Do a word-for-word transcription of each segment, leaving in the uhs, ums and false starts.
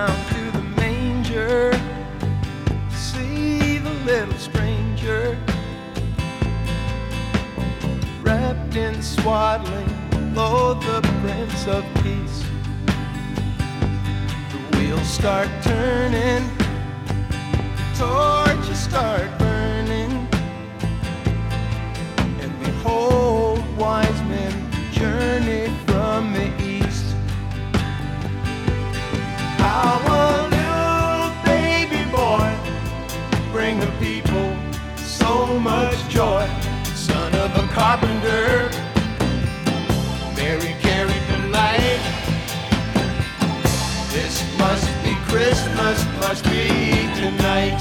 down to the manger to see the little stranger wrapped in swaddling, lo, the Prince of Peace. The wheels start turning, torches start burning, and behold, wise men journey from the east. How a little baby boy bring the people so much joy. Son of a carpenter, Mary carried the light. This must be Christmas, must be tonight.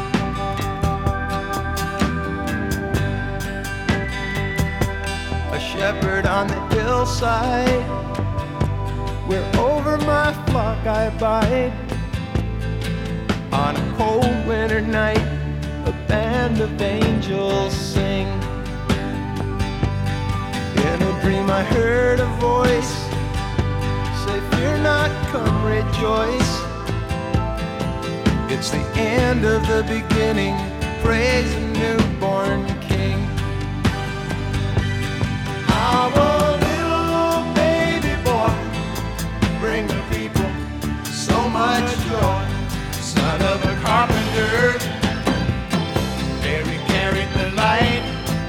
A shepherd on the hillside, where over my flock I abide. On a cold winter night, a band of angels sing. In a dream I heard a voice say, fear not, come rejoice. It's the end of the beginning, praise a newborn King. How a little baby boy bring the people so much joy. Son of a carpenter, Mary carried the light.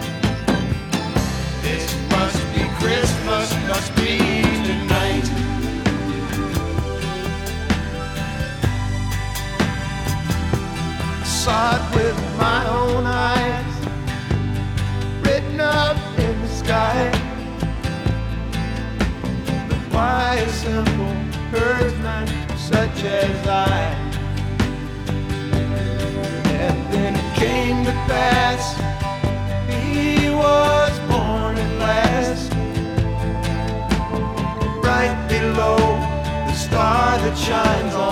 This must be Christmas, must be tonight. Saw it with my own eyes, written up in the sky. The quiet, simple herdsman, such as I. And then it came to pass, he was born at last, right below the star that shines on